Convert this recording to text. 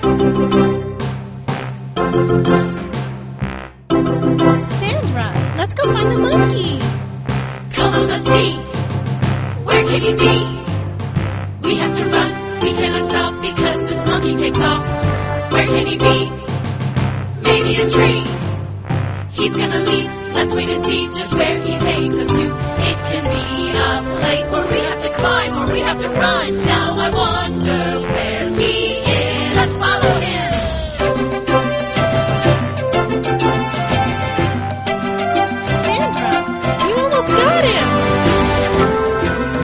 Sandra, let's go find the monkey. Come on, let's see. Where can he be? We have to run. We cannot stop because this monkey takes off. Where can he be? Maybe a tree. He's gonna leap. Let's wait and see just where he takes us to. It can be a place where we have to climb or we have to run. Now I wonder where